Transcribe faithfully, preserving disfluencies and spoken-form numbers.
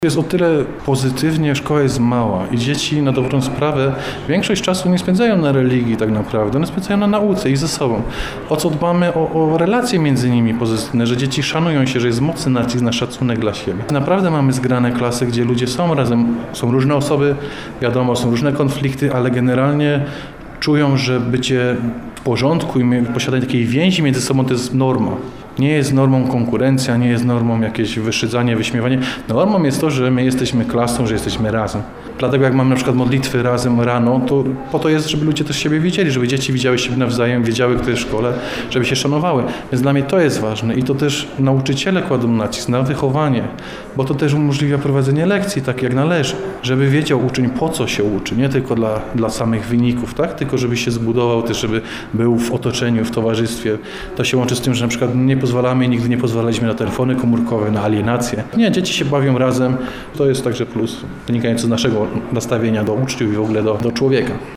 Jest o tyle pozytywnie, szkoła jest mała i dzieci na dobrą sprawę większość czasu nie spędzają na religii tak naprawdę, one spędzają na nauce i ze sobą. O co dbamy? O, o relacje między nimi pozytywne, że dzieci szanują się, że jest mocny nacisk na szacunek dla siebie. Naprawdę mamy zgrane klasy, gdzie ludzie są razem, są różne osoby, wiadomo, są różne konflikty, ale generalnie czują, że bycie w porządku i posiadanie takiej więzi między sobą to jest norma. Nie jest normą konkurencja, nie jest normą jakieś wyszydzanie, wyśmiewanie. Normą jest to, że my jesteśmy klasą, że jesteśmy razem. Dlatego jak mamy na przykład modlitwy razem rano, to po to jest, żeby ludzie też siebie widzieli, żeby dzieci widziały siebie nawzajem, wiedziały, kto jest w szkole, żeby się szanowały. Więc dla mnie to jest ważne i to też nauczyciele kładą nacisk na wychowanie, bo to też umożliwia prowadzenie lekcji tak jak należy, żeby wiedział uczeń, po co się uczy, nie tylko dla, dla samych wyników, tak? Tylko żeby się zbudował też, żeby był w otoczeniu, w towarzystwie. To się łączy z tym, że na przykład nie pozwalamy, nigdy nie pozwalaliśmy na telefony komórkowe, na alienację. Nie, dzieci się bawią razem, to jest także plus wynikający z naszego nastawienia do uczniów i w ogóle do, do człowieka.